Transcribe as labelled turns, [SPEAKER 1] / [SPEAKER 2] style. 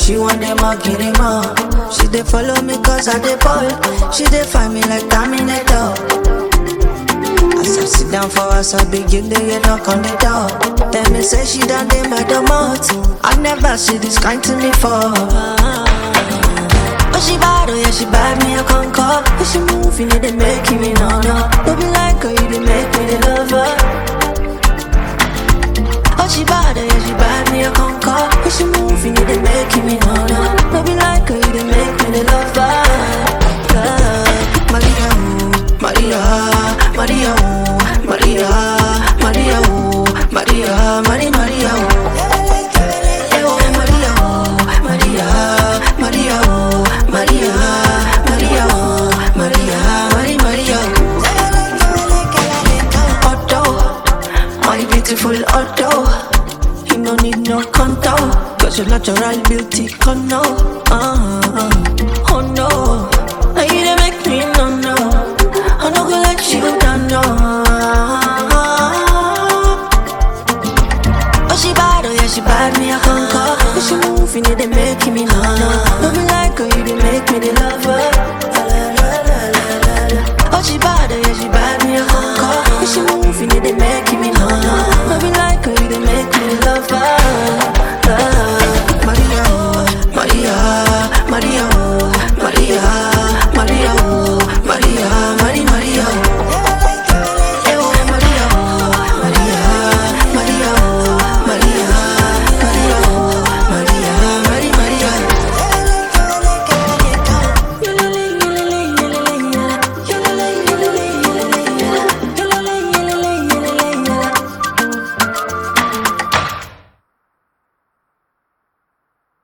[SPEAKER 1] she want them all, get them all. She dey follow me cause I dey ball. She dey find me like Terminator. As I sit down for us, I begin to get knock on the door. Tell me say she done dey my domot. I never see this kind to me for. Oh she bad, oh yeah she bad, me a conquer. If she move, you need to make me no. Don't be like her, you dey make me the lover. Oh she bad, oh yeah she bad, me a conquer. If she move, you need to make me no. Don't be like her, you dey make me the lover. Maria, Maria, Maria, Maria, Maria, Maria, Maria, Maria, Maria, Maria, Maria, Maria, Maria, Maria, Otto, my beautiful Otto. You no need no contour, cause your natural beauty can know.